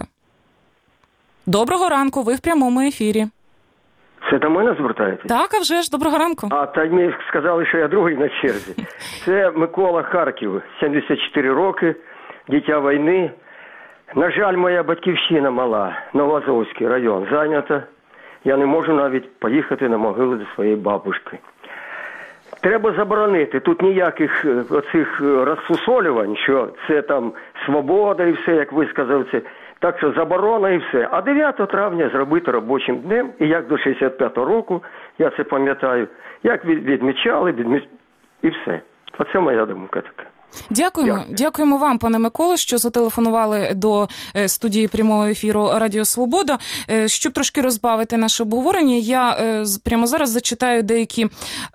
Доброго ранку, ви в прямому ефірі. Це до мене звертаєтесь? Так, а вже ж, доброго ранку. А, та мені сказали, що я другий на черзі. Це Микола, Харків, сімдесят чотири роки, дитя війни. На жаль, моя батьківщина мала, Новоазовський район, зайнята. Я не можу навіть поїхати на могилу до своєї бабушки. Треба заборонити. Тут ніяких оцих розсусолювань, що це там свобода і все, як ви сказали, це... Так що заборона і все. А дев'ятого травня зробити робочим днем, і як до шістдесят п'ятого року, я це пам'ятаю, як відмічали, відміч... і все. Оце моя думка така. Дякуємо. Дякую. Дякуємо вам, пане Миколо, що зателефонували до студії прямого ефіру Радіо Свобода. Щоб трошки розбавити наше обговорення, я прямо зараз зачитаю деякі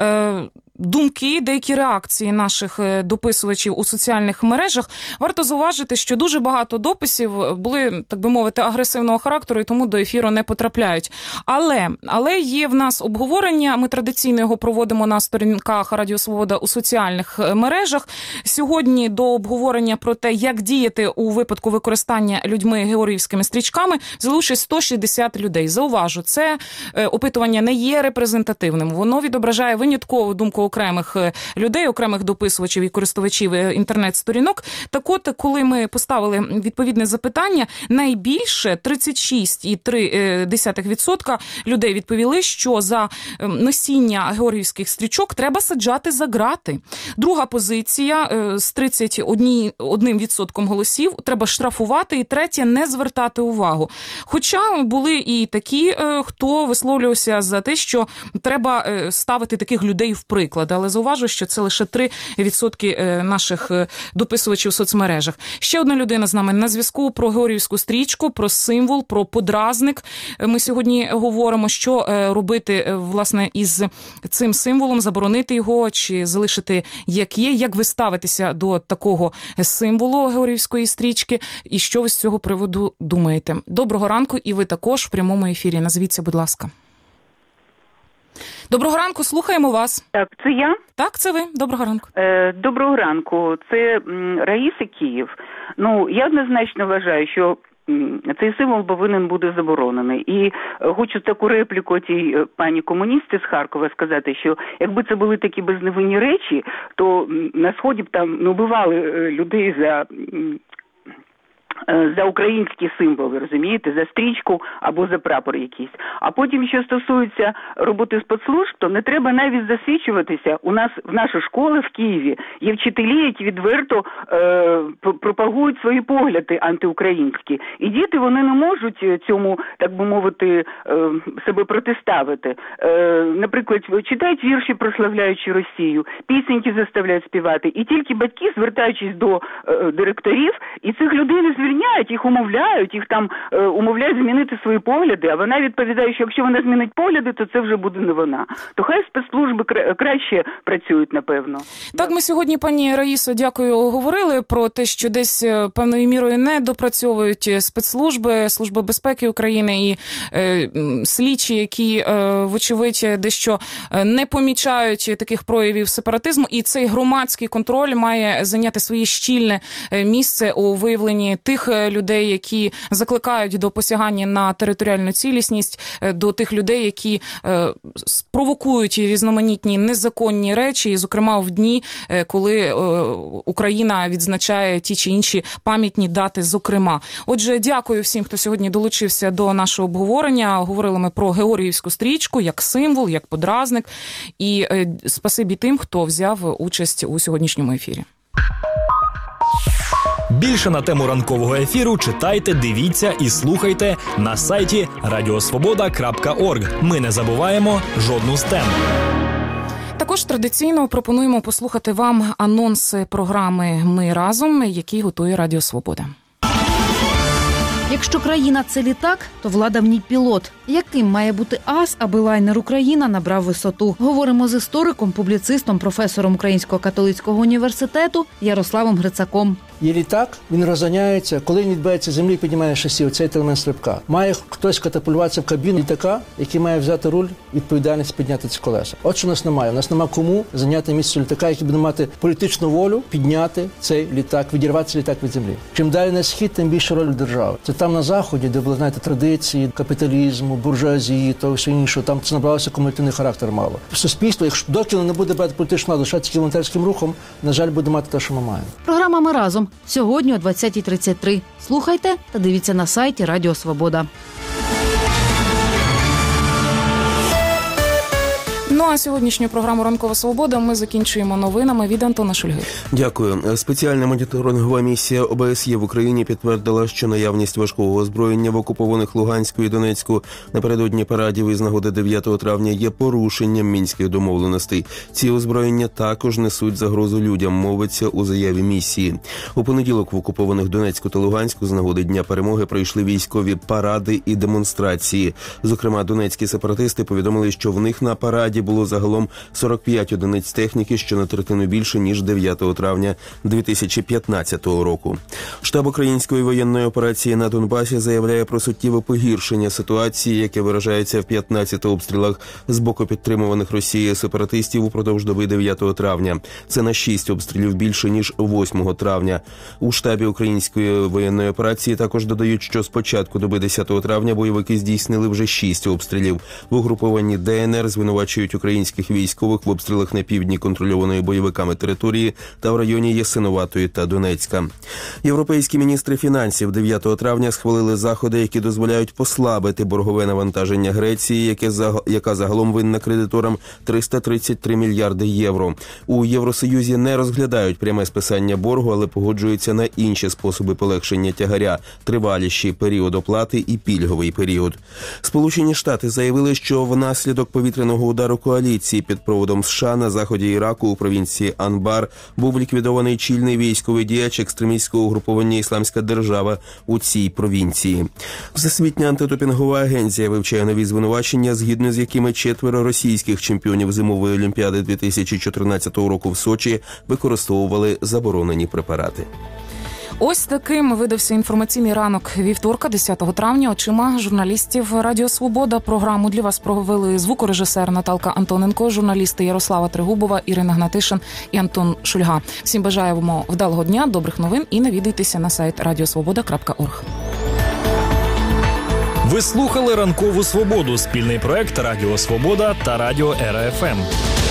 думки, деякі реакції наших дописувачів у соціальних мережах. Варто зауважити, що дуже багато дописів були, так би мовити, агресивного характеру, і тому до ефіру не потрапляють. Але, але є в нас обговорення, ми традиційно його проводимо на сторінках Радіо Свобода у соціальних мережах. Сьогодні до обговорення про те, як діяти у випадку використання людьми георгіївськими стрічками, взяли участь сто шістдесят людей. Зауважу, це опитування не є репрезентативним. Воно відображає виняткову думку окремих людей, окремих дописувачів і користувачів інтернет-сторінок. Так от, коли ми поставили відповідне запитання, найбільше тридцять шість цілих три десятих відсотка людей відповіли, що за носіння георгіївських стрічок треба саджати за грати. Друга позиція з тридцять один відсоток голосів треба штрафувати, і третя не звертати увагу. Хоча були і такі, хто висловлювався за те, що треба ставити таких людей в приклад. Але зауважу, що це лише три відсотки наших дописувачів в соцмережах. Ще одна людина з нами на зв'язку про георгіївську стрічку, про символ, про подразник. Ми сьогодні говоримо, що робити, власне, із цим символом, заборонити його чи залишити як є. Як ви ставитеся до такого символу георгіївської стрічки і що ви з цього приводу думаєте? Доброго ранку, і ви також в прямому ефірі. Назвіться, будь ласка. Доброго ранку, слухаємо вас. Так, це я? Так, це ви. Доброго ранку. Е, доброго ранку. Це м, Раїса, Київ. Ну, я однозначно вважаю, що цей символ повинен бути заборонений. І хочу таку репліку тій пані комуністі з Харкова сказати, що якби це були такі безневинні речі, то на Сході б там не вбивали людей за... за українські символи, розумієте, за стрічку або за прапор якийсь. А потім, що стосується роботи спецслужб, то не треба навіть засвідчуватися. У нас в нашій школі в Києві є вчителі, які відверто е, пропагують свої погляди антиукраїнські. І діти, вони не можуть цьому, так би мовити, е, себе протиставити. Е, наприклад, читають вірші, прославляючи Росію, пісеньки заставляють співати. І тільки батьки, звертаючись до е, директорів, і цих людей не звільняють, їх умовляють, їх там е, умовляють змінити свої погляди, а вона відповідає, що якщо вона змінить погляди, то це вже буде не вона. То хай спецслужби кра- краще працюють, напевно. Так, ми сьогодні, пані Раїсо, дякую, говорили про те, що десь певною мірою не допрацьовують спецслужби, Служба безпеки України і е, слідчі, які, е, вочевидь, дещо не помічають таких проявів сепаратизму, і цей громадський контроль має зайняти своє щільне місце у виявленні тих людей, які закликають до посягання на територіальну цілісність, до тих людей, які е, спровокують різноманітні незаконні речі, і, зокрема, в дні, коли е, Україна відзначає ті чи інші пам'ятні дати, зокрема. Отже, дякую всім, хто сьогодні долучився до нашого обговорення. Говорили ми про Георгіївську стрічку як символ, як подразник. І е, спасибі тим, хто взяв участь у сьогоднішньому ефірі. Більше на тему ранкового ефіру читайте, дивіться і слухайте на сайті радіосвобода крапка орг. Ми не забуваємо жодну з тем. Також традиційно пропонуємо послухати вам анонси програми «Ми разом», які готує Радіо Свобода. Якщо країна – це літак, то влада в ній пілот. Яким має бути ас, аби лайнер «Україна» набрав висоту? Говоримо з істориком, публіцистом, професором Українського католицького університету Ярославом Грицаком. Є літак, він розганяється, коли він відбувається з землі, піднімає шасі, оцей елемент стрибка. Має хтось катапультуватися в кабіну літака, який має взяти руль, відповідальність підняти ці колеса. От що у нас немає. У нас немає кому зайняти місце літака, який буде мати політичну волю підняти цей літак, відірвати цей літак від землі. Чим далі на схід, тим більше роль держави. Це там на Заході, де були, знаєте, традиції, капіталізму, буржуазії, того все інше, там це набралося кумулятивний характер мало. Суспільство, якщо доки не буде брати політичну владу, лишатися волонтерським рухом, на жаль, буде мати те, що ми маємо. Програма «Ми разом» сьогодні о двадцятій тридцять три. Слухайте та дивіться на сайті Радіо Свобода. Ну а сьогоднішню програму «Ранкова свобода» ми закінчуємо новинами від Антона Шульги. Дякую. Спеціальна моніторингова місія О Б С Є в Україні підтвердила, що наявність важкого озброєння в окупованих Луганську і Донецьку напередодні парадів із нагоди дев'ятого травня є порушенням мінських домовленостей. Ці озброєння також несуть загрозу людям, мовиться у заяві місії. У понеділок в окупованих Донецьку та Луганську з нагоди Дня перемоги пройшли військові паради і демонстрації. Зокрема, донецькі сепаратисти повідомили, що в них на параді було загалом сорок п'ять одиниць техніки, що на третину більше, ніж дев'ятого травня дві тисячі п'ятнадцятого року. Штаб української воєнної операції на Донбасі заявляє про суттєве погіршення ситуації, яке виражається в п'ятнадцяти обстрілах з боку підтримуваних Росією сепаратистів упродовж доби дев'ятого травня. Це на шість обстрілів більше, ніж восьмого травня. У штабі української воєнної операції також додають, що з початку доби десятого травня бойовики здійснили вже шість обстрілів. В угрупованні Де Ен Ер звинувачують українських військових в обстрілах на півдні контрольованої бойовиками території та в районі Ясиноватої та Донецька. Європейські міністри фінансів дев'ятого травня схвалили заходи, які дозволяють послабити боргове навантаження Греції, яке яка загалом винна кредиторам триста тридцять три мільярди євро. У Євросоюзі не розглядають пряме списання боргу, але погоджуються на інші способи полегшення тягаря – триваліший період оплати і пільговий період. Сполучені Штати заявили, що внаслідок повітряного удару коаліції під проводом США на заході Іраку у провінції Анбар був ліквідований чільний військовий діяч екстремістського угруповання «Ісламська держава» у цій провінції. Всесвітня антидопінгова агенція вивчає нові звинувачення, згідно з якими четверо російських чемпіонів зимової олімпіади дві тисячі чотирнадцятого року в Сочі використовували заборонені препарати. Ось таким видався інформаційний ранок вівторка, десятого травня, очима журналістів Радіо Свобода. Програму для вас провели звукорежисер Наталка Антоненко, журналісти Ярослава Тригубова, Ірина Гнатишин і Антон Шульга. Всім бажаємо вдалого дня, добрих новин і навідуйтеся на сайт радіосвобода крапка орг. Ви слухали «Ранкову Свободу» – спільний проект Радіо Свобода та Радіо Ера Еф Ем.